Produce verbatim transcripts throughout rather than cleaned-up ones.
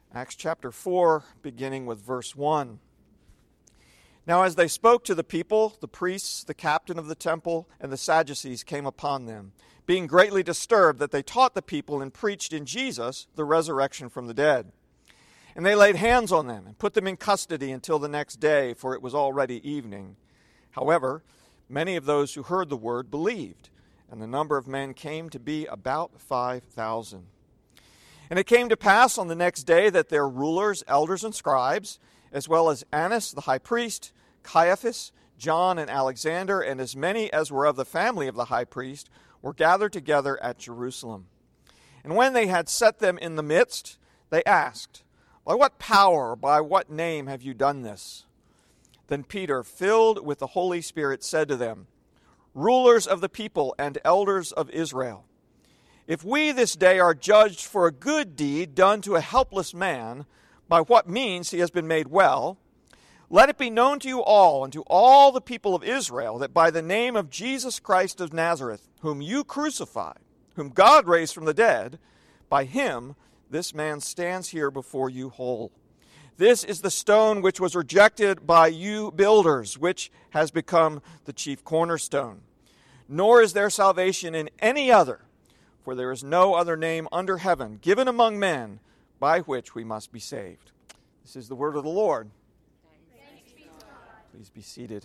Acts chapter four, beginning with verse one. Now as they spoke to the people, the priests, the captain of the temple, and the Sadducees came upon them, being greatly disturbed that they taught the people and preached in Jesus the resurrection from the dead. And they laid hands on them and put them in custody until the next day, for it was already evening. However, many of those who heard the word believed, and the number of men came to be about five thousand. And it came to pass on the next day that their rulers, elders, and scribes, as well as Annas the high priest, Caiaphas, John, and Alexander, and as many as were of the family of the high priest, were gathered together at Jerusalem. And when they had set them in the midst, they asked, "By what power or by what name have you done this?" Then Peter, filled with the Holy Spirit, said to them, "Rulers of the people and elders of Israel, if we this day are judged for a good deed done to a helpless man, by what means he has been made well, let it be known to you all and to all the people of Israel that by the name of Jesus Christ of Nazareth, whom you crucified, whom God raised from the dead, by him this man stands here before you whole. This is the stone which was rejected by you builders, which has become the chief cornerstone. Nor is there salvation in any other, for there is no other name under heaven given among men by which we must be saved." This is the word of the Lord. Thanks be to God. Please be seated.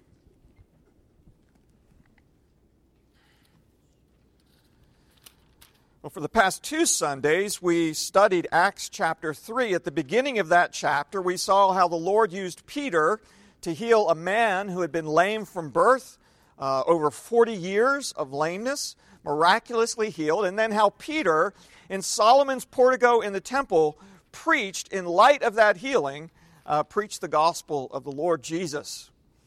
Well, for the past two Sundays, we studied Acts chapter three. At the beginning of that chapter, we saw how the Lord used Peter to heal a man who had been lame from birth, uh, over forty years of lameness, miraculously healed, and then how Peter, in Solomon's portico in the temple, preached, in light of that healing, uh, preached the gospel of the Lord Jesus.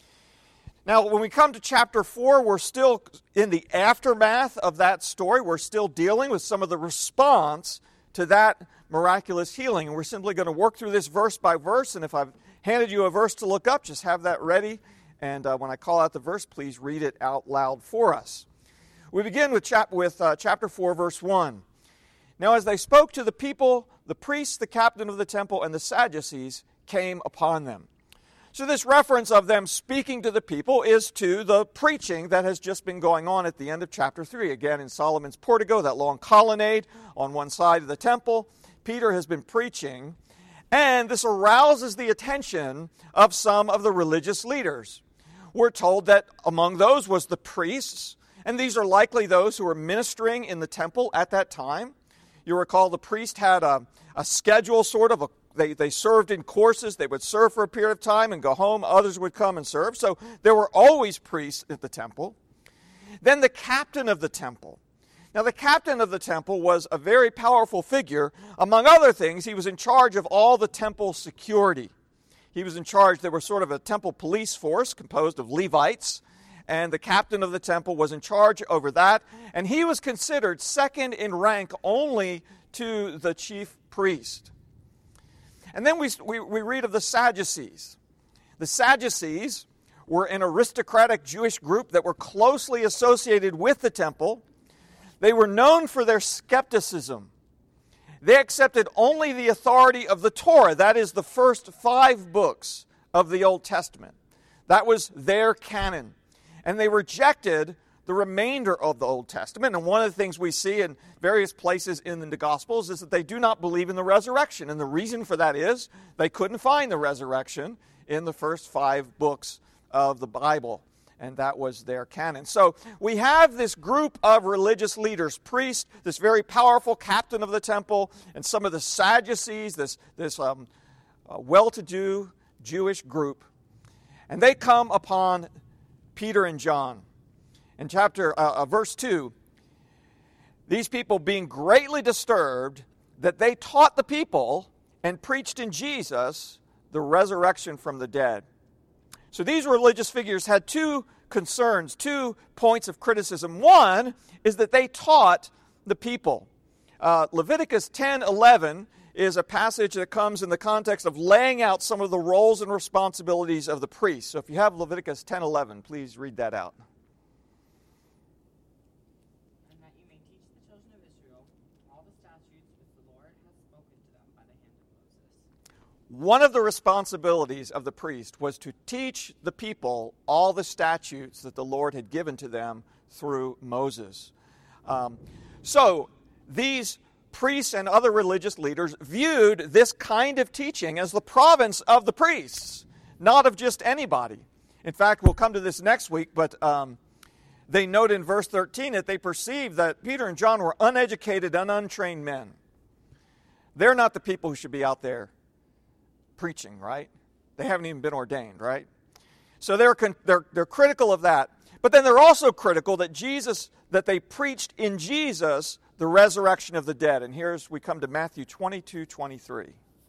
Now, when we come to chapter four, we're still in the aftermath of that story. We're still dealing with some of the response to that miraculous healing. And we're simply going to work through this verse by verse. And if I've handed you a verse to look up, just have that ready. And uh, when I call out the verse, please read it out loud for us. We begin with, chap- with uh, chapter four, verse one. Now, as they spoke to the people, the priests, the captain of the temple, and the Sadducees came upon them. So this reference of them speaking to the people is to the preaching that has just been going on at the end of chapter three. Again, in Solomon's portico, that long colonnade on one side of the temple, Peter has been preaching, and this arouses the attention of some of the religious leaders. We're told that among those was the priests, and these are likely those who were ministering in the temple at that time. You recall the priest had a, a schedule, sort of a They, they served in courses. They would serve for a period of time and go home. Others would come and serve. So there were always priests at the temple. Then the captain of the temple. Now the captain of the temple was a very powerful figure. Among other things, he was in charge of all the temple security. He was in charge. There was sort of a temple police force composed of Levites. And the captain of the temple was in charge over that. And he was considered second in rank only to the chief priest. And then we, we, we read of the Sadducees. The Sadducees were an aristocratic Jewish group that were closely associated with the temple. They were known for their skepticism. They accepted only the authority of the Torah, that is, the first five books of the Old Testament. That was their canon. And they rejected the remainder of the Old Testament. And one of the things we see in various places in the Gospels is that they do not believe in the resurrection. And the reason for that is they couldn't find the resurrection in the first five books of the Bible. And that was their canon. So we have this group of religious leaders, priests, this very powerful captain of the temple, and some of the Sadducees, this, this um, uh, well-to-do Jewish group. And they come upon Peter and John. In chapter, uh, uh, verse two, these people being greatly disturbed that they taught the people and preached in Jesus the resurrection from the dead. So these religious figures had two concerns, two points of criticism. One is that they taught the people. Uh, Leviticus ten eleven is a passage that comes in the context of laying out some of the roles and responsibilities of the priest. So if you have Leviticus ten eleven, please read that out. And that you may teach the children of Israel all the statutes which the Lord has spoken to them by the hand of Moses. one of the responsibilities of the priest was to teach the people all the statutes that the Lord had given to them through Moses. Um, so these priests and other religious leaders viewed this kind of teaching as the province of the priests, not of just anybody. In fact, we'll come to this next week, but um, they note in verse thirteen that they perceived that Peter and John were uneducated and untrained men. They're not the people who should be out there preaching, right? They haven't even been ordained, right? So they're they're they're critical of that. But then they're also critical that Jesus that they preached in Jesus the resurrection of the dead. And here's we come to Matthew twenty-two twenty-three.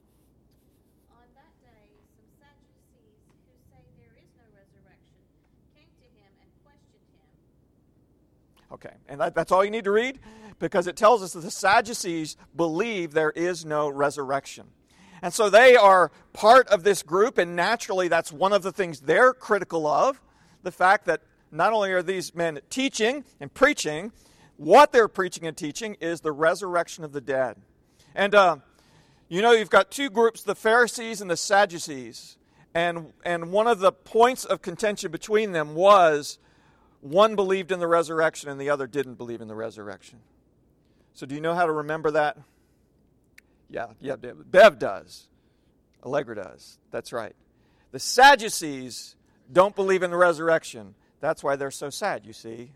On that day, some Sadducees who say there is no resurrection came to him and questioned him. Okay, and that, that's all you need to read, because it tells us that the Sadducees believe there is no resurrection. And so they are part of this group, and naturally that's one of the things they're critical of, the fact that not only are these men teaching and preaching, what they're preaching and teaching is the resurrection of the dead. And uh, you know, you've got two groups, the Pharisees and the Sadducees, and, and one of the points of contention between them was one believed in the resurrection and the other didn't believe in the resurrection. So do you know how to remember that? Yeah, yeah, Bev does. Allegra does. That's right. The Sadducees don't believe in the resurrection. That's why they're so sad, you see.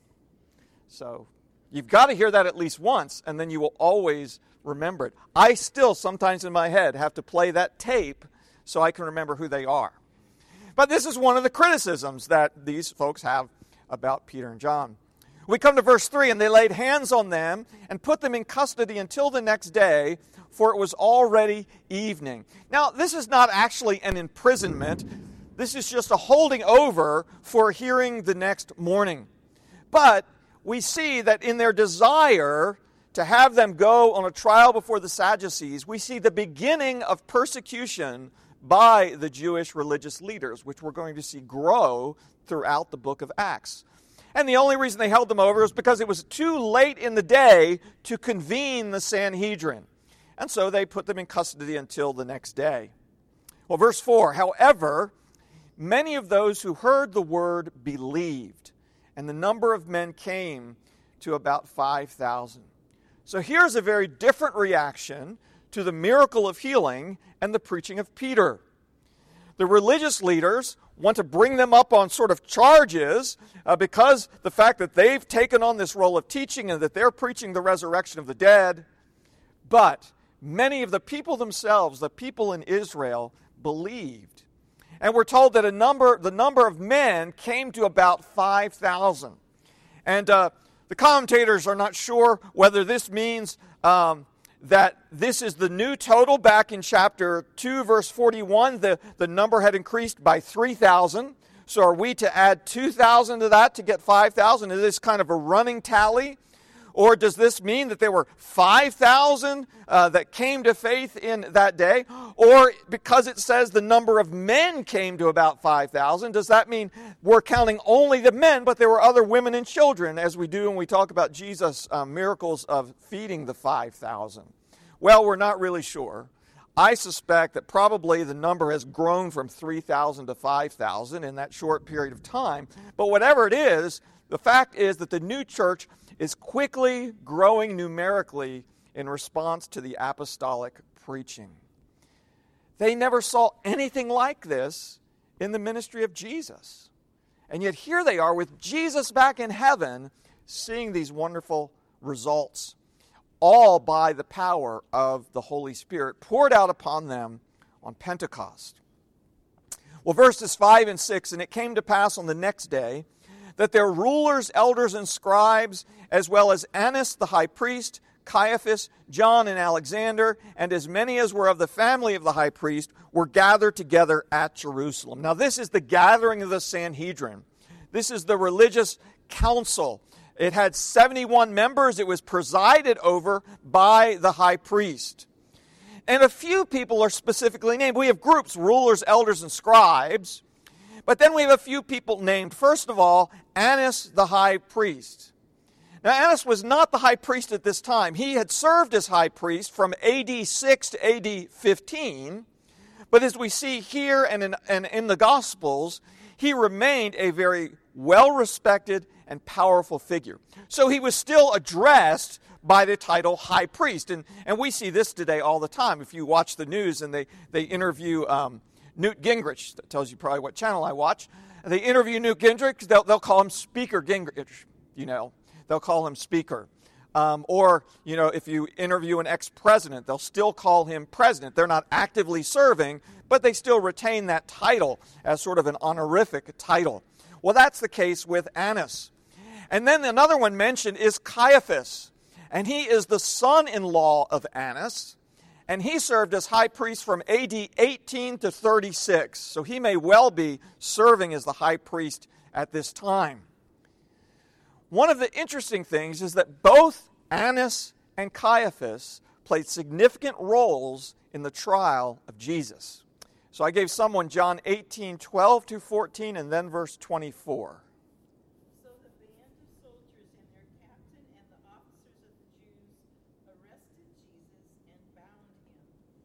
So you've got to hear that at least once, and then you will always remember it. I still, sometimes in my head, have to play that tape so I can remember who they are. But this is one of the criticisms that these folks have about Peter and John. We come to verse three, and they laid hands on them and put them in custody until the next day, for it was already evening. Now, this is not actually an imprisonment. This is just a holding over for hearing the next morning. But we see that in their desire to have them go on a trial before the Sadducees, we see the beginning of persecution by the Jewish religious leaders, which we're going to see grow throughout the book of Acts. And the only reason they held them over is because it was too late in the day to convene the Sanhedrin. And so they put them in custody until the next day. Well, verse four, however, many of those who heard the word believed, and the number of men came to about five thousand. So here's a very different reaction to the miracle of healing and the preaching of Peter. The religious leaders want to bring them up on sort of charges uh, because the fact that they've taken on this role of teaching and that they're preaching the resurrection of the dead. But many of the people themselves, the people in Israel, believed. And we're told that a number, the number of men came to about five thousand. And uh, the commentators are not sure whether this means um, that this is the new total. Back in chapter two, verse forty-one, the, the number had increased by three thousand. So are we to add two thousand to that to get five thousand? Is this kind of a running tally? Or does this mean that there were five thousand uh, that came to faith in that day? Or because it says the number of men came to about five thousand, does that mean we're counting only the men, but there were other women and children, as we do when we talk about Jesus' uh, miracles of feeding the five thousand? Well, we're not really sure. I suspect that probably the number has grown from three thousand to five thousand in that short period of time. But whatever it is, the fact is that the new church is quickly growing numerically in response to the apostolic preaching. They never saw anything like this in the ministry of Jesus. And yet here they are with Jesus back in heaven, seeing these wonderful results, all by the power of the Holy Spirit poured out upon them on Pentecost. Well, verses five and six, and it came to pass on the next day that their rulers, elders, and scribes, as well as Annas the high priest, Caiaphas, John, and Alexander, and as many as were of the family of the high priest, were gathered together at Jerusalem. Now, this is the gathering of the Sanhedrin. This is the religious council. It had seventy-one members. It was presided over by the high priest. And a few people are specifically named. We have groups, rulers, elders, and scribes. But then we have a few people named. First of all, Annas the high priest. Now, Annas was not the high priest at this time. He had served as high priest from A D six to A D fifteen. But as we see here and in, and in the Gospels, he remained a very well-respected and powerful figure. So he was still addressed by the title high priest. And, and we see this today all the time. If you watch the news and they, they interview um, Newt Gingrich, that tells you probably what channel I watch, they interview Newt Gingrich, they'll, they'll call him Speaker Gingrich, you know. They'll call him Speaker. Um, or, you know, if you interview an ex-president, they'll still call him president. They're not actively serving, but they still retain that title as sort of an honorific title. Well, that's the case with Annas. And then another one mentioned is Caiaphas. And he is the son-in-law of Annas. And he served as high priest from A D eighteen to thirty-six. So he may well be serving as the high priest at this time. One of the interesting things is that both Annas and Caiaphas played significant roles in the trial of Jesus. So I gave someone John eighteen, twelve to fourteen, and then verse twenty-four. So the band of soldiers and their captain and the officers of the Jews arrested Jesus and bound him.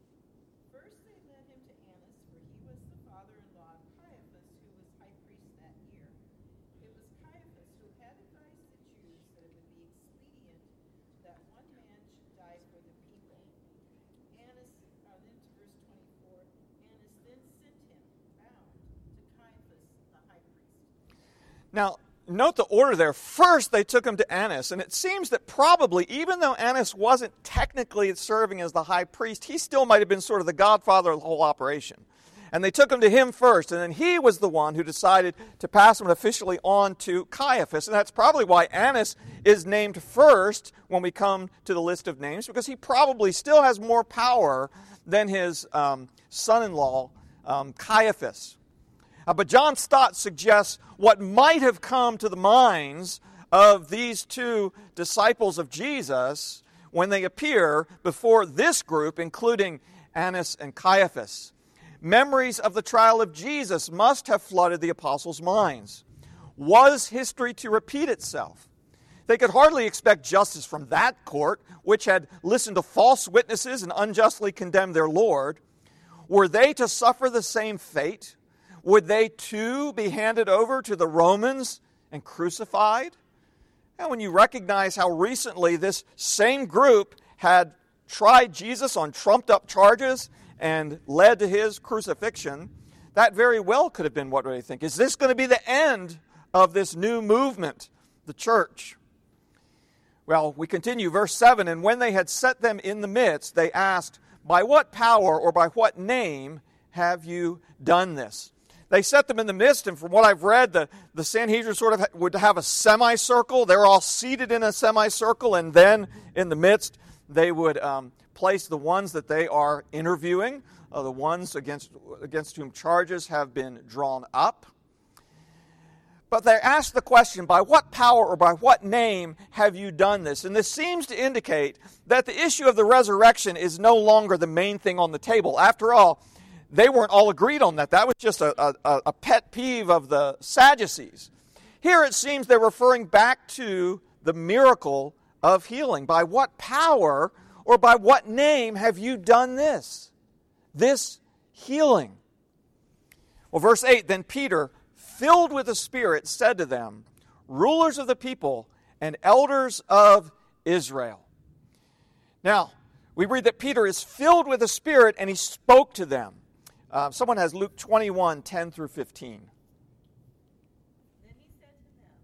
First they led him to Annas, for he was the father-in-law of Caiaphas, who was high priest that year. It was Caiaphas who had advised the Jews that it would be expedient that one man should die for the people. Annas, uh, then to verse twenty-four, Annas then sent him bound to Caiaphas the high priest. Now, note the order there. First, they took him to Annas, and it seems that probably, even though Annas wasn't technically serving as the high priest, he still might have been sort of the godfather of the whole operation. And they took him to him first, and then he was the one who decided to pass him officially on to Caiaphas. And that's probably why Annas is named first when we come to the list of names, because he probably still has more power than his um, son-in-law, um, Caiaphas. Uh, but John Stott suggests what might have come to the minds of these two disciples of Jesus when they appear before this group, including Annas and Caiaphas. Memories of the trial of Jesus must have flooded the apostles' minds. Was history to repeat itself? They could hardly expect justice from that court, which had listened to false witnesses and unjustly condemned their Lord. Were they to suffer the same fate? Would they too be handed over to the Romans and crucified? And when you recognize how recently this same group had tried Jesus on trumped-up charges and led to his crucifixion, that very well could have been what they think. Is this going to be the end of this new movement, the church? Well, we continue, verse seven, and when they had set them in the midst, they asked, by what power or by what name have you done this? They set them in the midst, and from what I've read, the, the Sanhedrin sort of would have a semicircle. They're all seated in a semicircle, and then in the midst, they would um, place the ones that they are interviewing, uh, the ones against, against whom charges have been drawn up. But they ask the question, by what power or by what name have you done this? And this seems to indicate that the issue of the resurrection is no longer the main thing on the table. After all, they weren't all agreed on that. That was just a, a, a pet peeve of the Sadducees. Here it seems they're referring back to the miracle of healing. By what power or by what name have you done this? This healing. Well, verse eight, then Peter, filled with the Spirit, said to them, rulers of the people and elders of Israel. Now, we read that Peter is filled with the Spirit and he spoke to them. Uh, someone has Luke twenty-one, ten through fifteen. Then he said to them,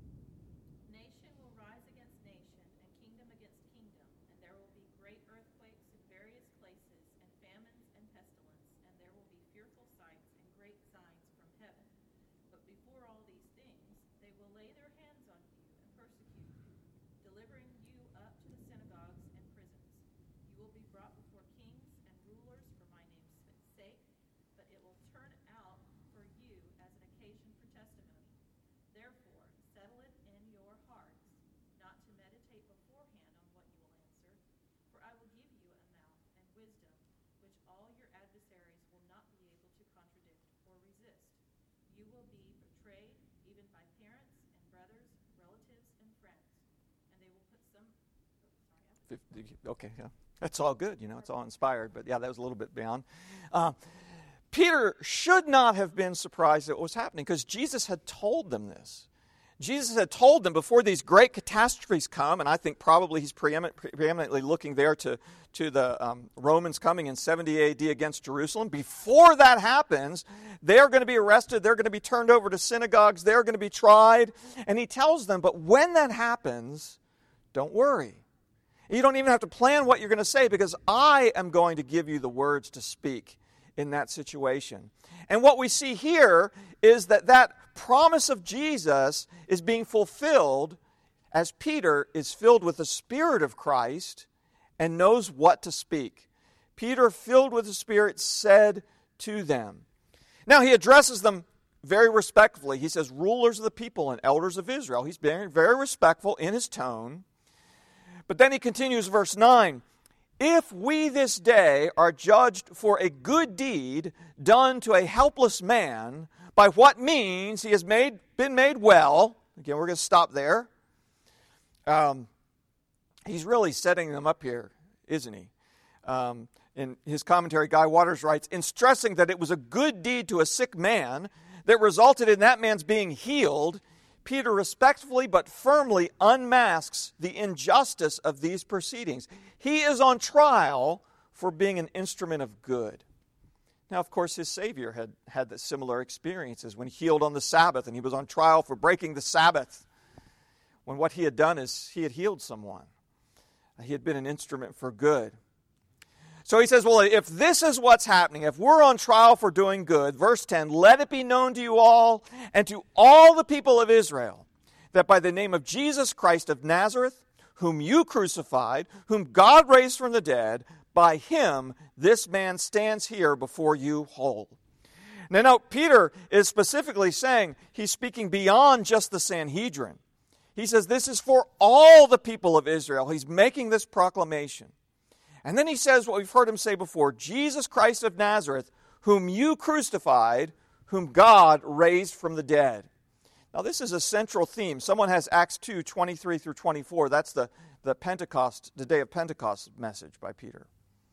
nation will rise against nation, and kingdom against kingdom, and there will be great earthquakes in various places, and famines and pestilence, and there will be fearful sights and great signs from heaven. But before all these things, they will lay their hands on you and persecute you, delivering you up to the synagogues and prisons. You will be brought before kings and rulers for my name's sake, but it will turn out for you as an occasion for testimony. Therefore, settle it in your hearts, not to meditate beforehand on what you will answer, for I will give you a mouth and wisdom, which all your adversaries will not be able to contradict or resist. You will be betrayed even by parents and brothers, relatives and friends, and they will put some... Oh, sorry. Okay, yeah. That's all good, you know, it's all inspired, but yeah, that was a little bit beyond. Uh, Peter should not have been surprised at what was happening because Jesus had told them this. Jesus had told them before these great catastrophes come, and I think probably he's preeminent, preeminently looking there to, to the um, Romans coming in seventy A D against Jerusalem. Before that happens, they're going to be arrested, they're going to be turned over to synagogues, they're going to be tried. And he tells them, but when that happens, don't worry. You don't even have to plan what you're going to say because I am going to give you the words to speak in that situation. And what we see here is that that promise of Jesus is being fulfilled as Peter is filled with the Spirit of Christ and knows what to speak. Peter, filled with the Spirit, said to them. Now he addresses them very respectfully. He says, rulers of the people and elders of Israel. He's being very respectful in his tone. But then he continues, verse nine. If we this day are judged for a good deed done to a helpless man, by what means he has made been made well, again, we're going to stop there. Um, he's really setting them up here, isn't he? Um, in his commentary, Guy Waters writes, in stressing that it was a good deed to a sick man that resulted in that man's being healed, Peter respectfully but firmly unmasks the injustice of these proceedings. He is on trial for being an instrument of good. Now, of course, his Savior had had the similar experiences when he healed on the Sabbath, and he was on trial for breaking the Sabbath, when what he had done is he had healed someone. He had been an instrument for good. So he says, well, if this is what's happening, if we're on trial for doing good, verse ten, let it be known to you all and to all the people of Israel that by the name of Jesus Christ of Nazareth, whom you crucified, whom God raised from the dead, by him this man stands here before you whole. Now note, Peter is specifically saying he's speaking beyond just the Sanhedrin. He says this is for all the people of Israel. He's making this proclamation. And then he says what we've heard him say before, Jesus Christ of Nazareth, whom you crucified, whom God raised from the dead. Now this is a central theme. Someone has Acts two, twenty-three through twenty-four. That's the, the Pentecost, the day of Pentecost message by Peter.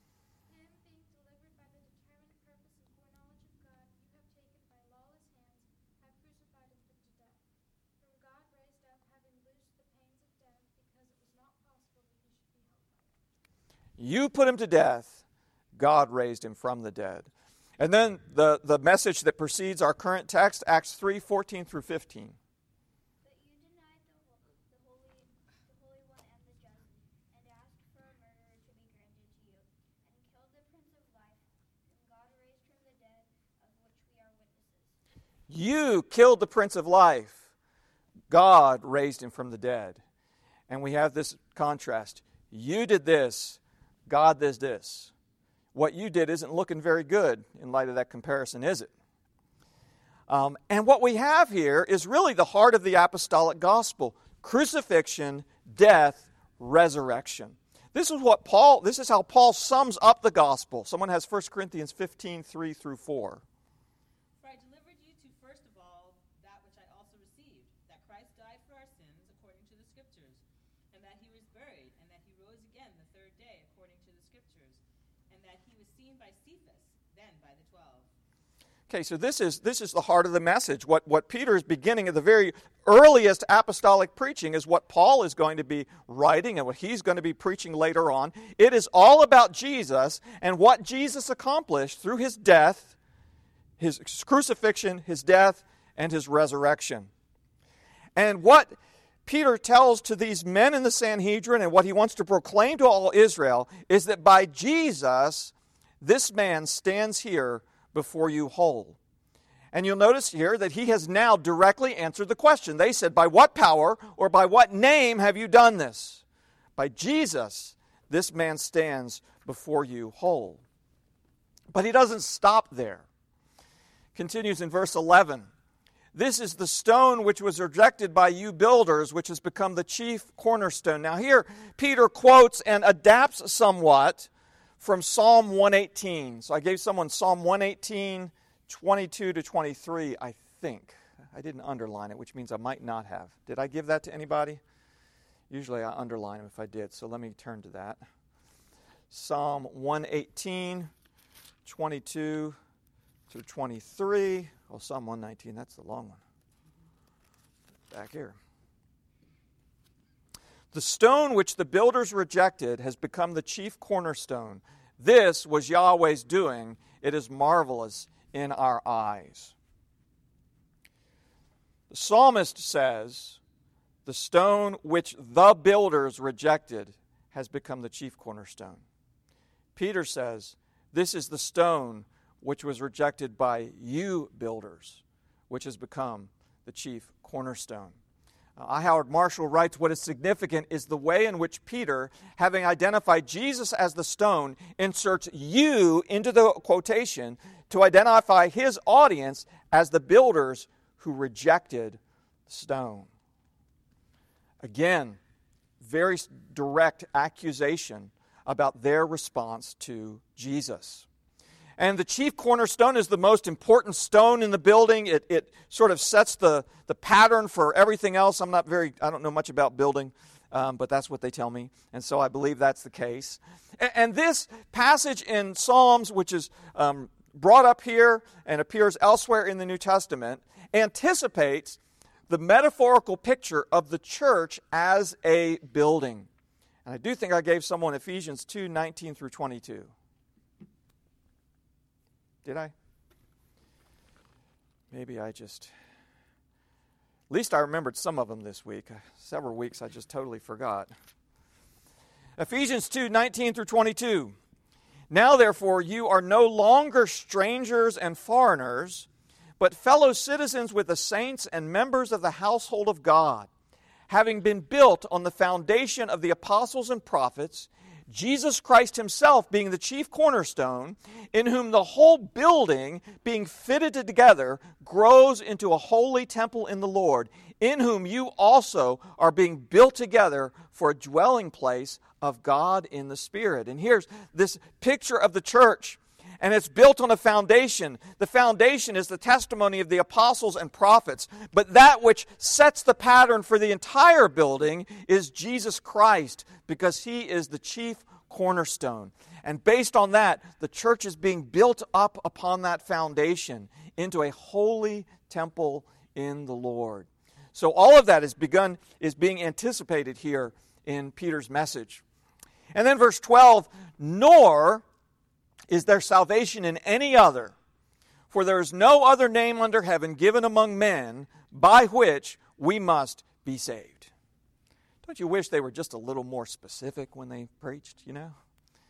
You put him to death, God raised him from the dead. And then the, the message that precedes our current text, Acts three, fourteen through fifteen. But you denied the, the, Holy, the Holy One and the just, and asked for a murderer to be granted to you, and killed the Prince of Life, whom God raised from the dead, of which we are witnesses. You killed the Prince of Life. God raised him from the dead. And we have this contrast. You did this. God does this. What you did isn't looking very good in light of that comparison, is it? Um, and what we have here is really the heart of the apostolic gospel. Crucifixion, death, resurrection. This is what Paul, this is how Paul sums up the gospel. Someone has First Corinthians fifteen, three through four. For I delivered you to first of all that which I also received, that Christ died for our sins according to the Scriptures, and that he was buried, and that he rose again the third day according to the Scriptures, and that he was seen by Cephas, then by the twelve. Okay, so this is this is the heart of the message. What what Peter is beginning at the very earliest apostolic preaching is what Paul is going to be writing and what he's going to be preaching later on. It is all about Jesus and what Jesus accomplished through his death, his crucifixion, his death, and his resurrection. And what Peter tells to these men in the Sanhedrin and what he wants to proclaim to all Israel is that by Jesus, this man stands here before you whole. And you'll notice here that he has now directly answered the question. They said, by what power or by what name have you done this? By Jesus, this man stands before you whole. But he doesn't stop there. Continues in verse eleven. This is the stone which was rejected by you builders, which has become the chief cornerstone. Now here, Peter quotes and adapts somewhat from Psalm one eighteen. So I gave someone Psalm one eighteen, twenty-two to twenty-three, I think. I didn't underline it, which means I might not have. Did I give that to anybody? Usually I underline them if I did, so let me turn to that. Psalm one eighteen, twenty-two through twenty-three. Oh, Psalm one nineteen, that's the long one. Back here. The stone which the builders rejected has become the chief cornerstone. This was Yahweh's doing. It is marvelous in our eyes. The psalmist says, the stone which the builders rejected has become the chief cornerstone. Peter says, this is the stone which was rejected by you builders, which has become the chief cornerstone. Uh, I. Howard Marshall writes, what is significant is the way in which Peter, having identified Jesus as the stone, inserts you into the quotation to identify his audience as the builders who rejected the stone. Again, very direct accusation about their response to Jesus. And the chief cornerstone is the most important stone in the building. It, it sort of sets the, the pattern for everything else. I'm not very, I don't know much about building, um, but that's what they tell me. And so I believe that's the case. And, and this passage in Psalms, which is um, brought up here and appears elsewhere in the New Testament, anticipates the metaphorical picture of the church as a building. And I do think I gave someone Ephesians two nineteen through twenty-two. Did I? Maybe I just... At least I remembered some of them this week. Several weeks I just totally forgot. Ephesians two nineteen through twenty-two. Now therefore you are no longer strangers and foreigners, but fellow citizens with the saints and members of the household of God, having been built on the foundation of the apostles and prophets, Jesus Christ himself being the chief cornerstone, in whom the whole building, being fitted together, grows into a holy temple in the Lord, in whom you also are being built together for a dwelling place of God in the Spirit. And here's this picture of the church. And it's built on a foundation. The foundation is the testimony of the apostles and prophets. But that which sets the pattern for the entire building is Jesus Christ, because he is the chief cornerstone. And based on that, the church is being built up upon that foundation into a holy temple in the Lord. So all of that is begun, is being anticipated here in Peter's message. And then verse twelve, nor is there salvation in any other? For there is no other name under heaven given among men by which we must be saved. Don't you wish they were just a little more specific when they preached, you know?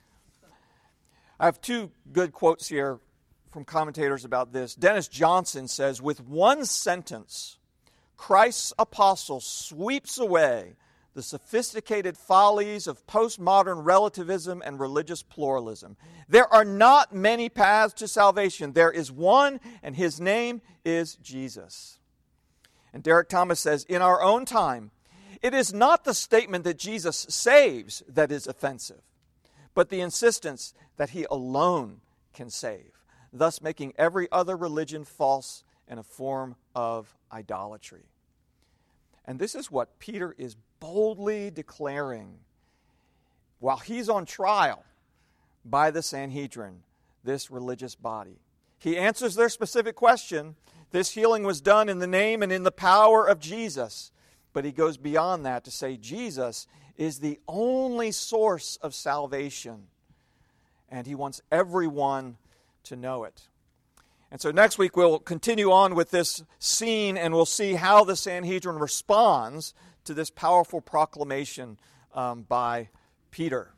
I have two good quotes here from commentators about this. Dennis Johnson says, with one sentence, Christ's apostle sweeps away the sophisticated follies of postmodern relativism and religious pluralism. There are not many paths to salvation. There is one, and his name is Jesus. And Derek Thomas says, in our own time, it is not the statement that Jesus saves that is offensive, but the insistence that he alone can save, thus making every other religion false and a form of idolatry. And this is what Peter is boldly declaring while he's on trial by the Sanhedrin, this religious body. He answers their specific question. This healing was done in the name and in the power of Jesus. But he goes beyond that to say Jesus is the only source of salvation. And he wants everyone to know it. And so next week we'll continue on with this scene, and we'll see how the Sanhedrin responds to this powerful proclamation um, by Peter.